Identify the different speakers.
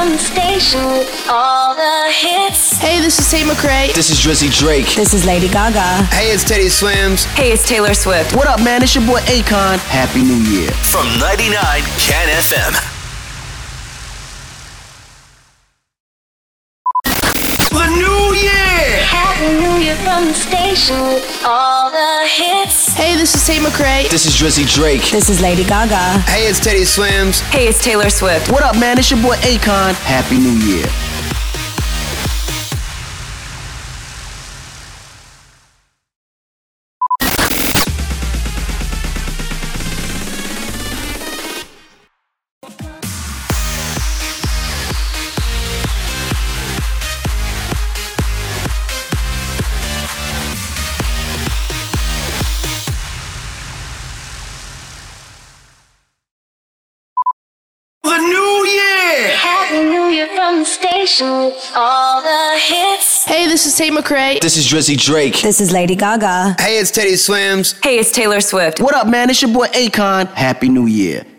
Speaker 1: from the station with all the hits.
Speaker 2: Hey, this is Tate McRae.
Speaker 3: This is Drizzy Drake.
Speaker 4: This is Lady Gaga.
Speaker 5: Hey, it's Teddy Swims.
Speaker 4: Hey, it's Taylor Swift.
Speaker 2: What up, man? It's your boy Akon.
Speaker 3: Happy New Year.
Speaker 6: From 99 Can FM.
Speaker 5: The New Year!
Speaker 1: Happy New Year from the station with all the hits.
Speaker 2: Hey, this is Tate McRae.
Speaker 3: This is Drizzy Drake.
Speaker 4: This is Lady Gaga.
Speaker 5: Hey, it's Teddy Swims.
Speaker 4: Hey, it's Taylor Swift.
Speaker 2: What up, man? It's your boy Akon.
Speaker 3: Happy New Year.
Speaker 5: The New Year!
Speaker 1: Happy New Year from the station with all the hits.
Speaker 2: Hey, this is Tate McRae.
Speaker 3: This is Drizzy Drake.
Speaker 4: This is Lady Gaga.
Speaker 5: Hey, it's Teddy Swims.
Speaker 4: Hey, it's Taylor Swift.
Speaker 2: What up, man? It's your boy Akon.
Speaker 3: Happy New Year.